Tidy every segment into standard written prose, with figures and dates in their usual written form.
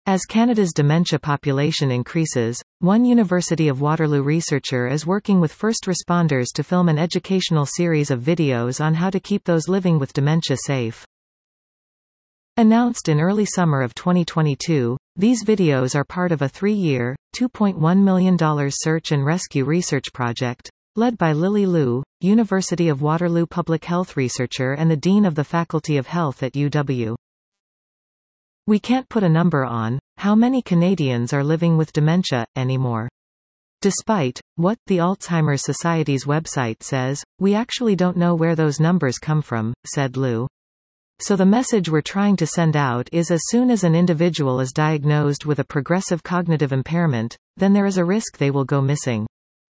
As Canada's dementia population increases, one University of Waterloo researcher is working with first responders to film an educational series of videos on how to keep those living with dementia safe. Announced in early summer of 2022, these videos are part of a 3-year, $2.1 million search and rescue research project, led by Lily Liu, University of Waterloo public health researcher and the Dean of the Faculty of Health at UW. We can't put a number on how many Canadians are living with dementia anymore. Despite what the Alzheimer's Society's website says, we actually don't know where those numbers come from, said Liu. So the message we're trying to send out is as soon as an individual is diagnosed with a progressive cognitive impairment, then there is a risk they will go missing.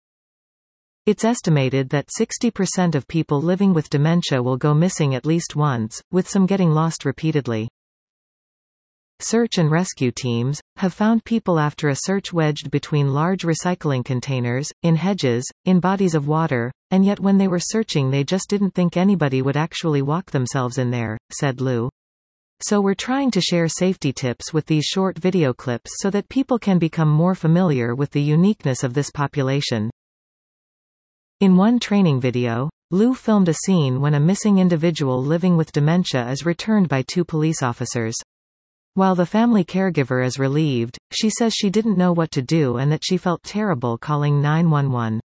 It's estimated that 60% of people living with dementia will go missing at least once, with some getting lost repeatedly. Search and rescue teams have found people after a search wedged between large recycling containers, in hedges, in bodies of water, and yet when they were searching they just didn't think anybody would actually walk themselves in there, said Liu. So we're trying to share safety tips with these short video clips so that people can become more familiar with the uniqueness of this population. In one training video, Liu filmed a scene when a missing individual living with dementia is returned by 2 police officers. While the family caregiver is relieved, she says she didn't know what to do and that she felt terrible calling 911.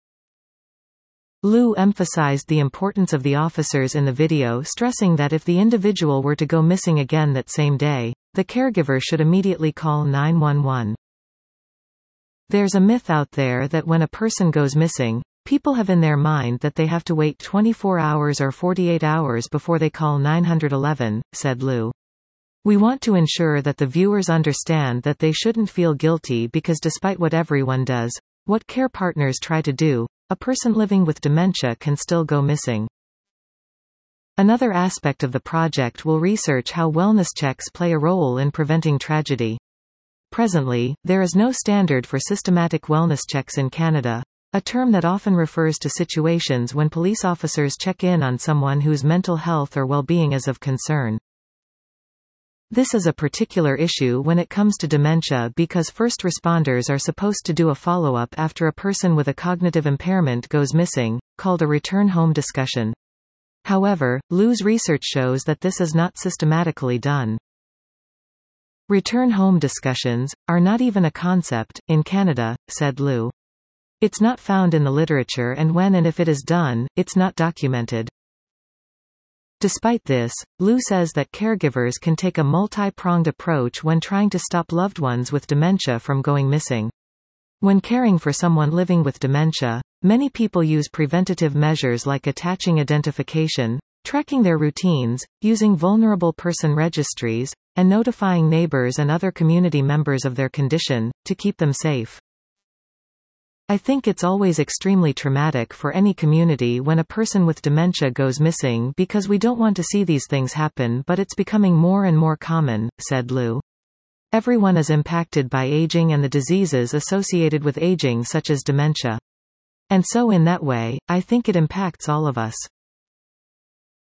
Liu emphasized the importance of the officers in the video, stressing that if the individual were to go missing again that same day, the caregiver should immediately call 911. There's a myth out there that when a person goes missing, people have in their mind that they have to wait 24 hours or 48 hours before they call 911, said Liu. We want to ensure that the viewers understand that they shouldn't feel guilty because despite what everyone does, what care partners try to do, a person living with dementia can still go missing. Another aspect of the project will research how wellness checks play a role in preventing tragedy. Presently, there is no standard for systematic wellness checks in Canada, a term that often refers to situations when police officers check in on someone whose mental health or well-being is of concern. This is a particular issue when it comes to dementia because first responders are supposed to do a follow-up after a person with a cognitive impairment goes missing, called a return home discussion. However, Liu's research shows that this is not systematically done. Return home discussions are not even a concept in Canada, said Liu. It's not found in the literature and when and if it is done, it's not documented. Despite this, Liu says that caregivers can take a multi-pronged approach when trying to stop loved ones with dementia from going missing. When caring for someone living with dementia, many people use preventative measures like attaching identification, tracking their routines, using vulnerable person registries, and notifying neighbors and other community members of their condition, to keep them safe. I think it's always extremely traumatic for any community when a person with dementia goes missing because we don't want to see these things happen, but it's becoming more and more common, said Liu. Everyone is impacted by aging and the diseases associated with aging such as dementia. And so in that way, I think it impacts all of us.